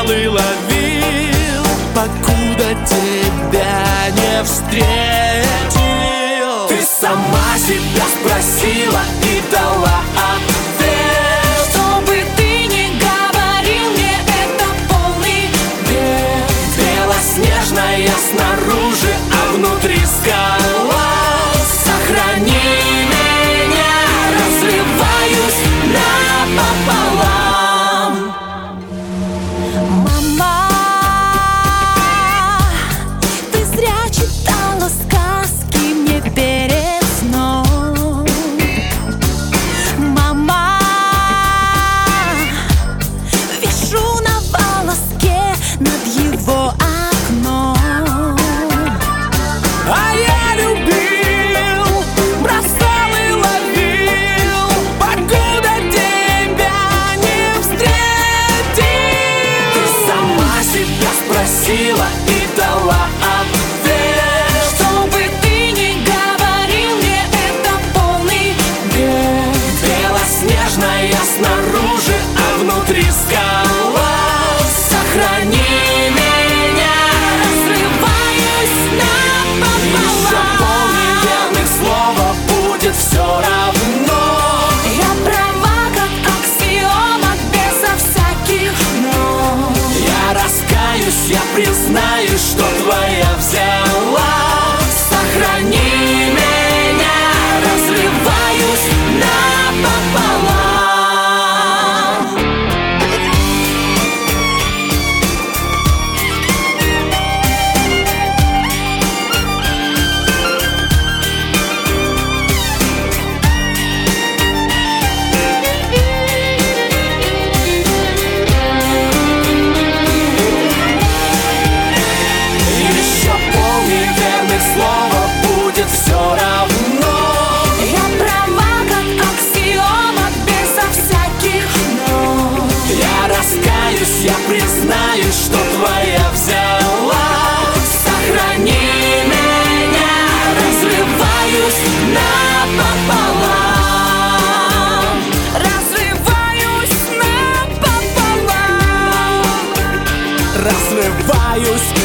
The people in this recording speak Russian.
и ловил, покуда тебя не встретил. Ты сама себя спросила и дала ответ. Что бы ты ни говорил, мне это полный бред. Белоснежная снаружи, а внутри скала. Сохрани меня, разрываюсь напополам. Мама, ты зря читала сказки мне перед сном. Мама, вишу на волоске над его окном. А я любил, бросал и ловил, покуда тебя не встретил. Ты сама себя спросила и дала ответ. Что бы ты ни говорил, мне это полный бред. Белоснежная снаружи, а внутри скала. Сохрани меня, Разрываюсь еще напополам. полмиллионных слова, будет все равно. Я права, как аксиома, безо всяких «но». Я раскаюсь, я признаюсь, что твоя взяла. Сохрани меня, разрываюсь напополам. Еще полмиллионных слова, будет все равно. Я права, как аксиома, безо всяких «но». Я раскаюсь, я признаюсь, что твоя взяла. Сохрани меня, разрываюсь напополам. Разрываюсь напополам. Разрываюсь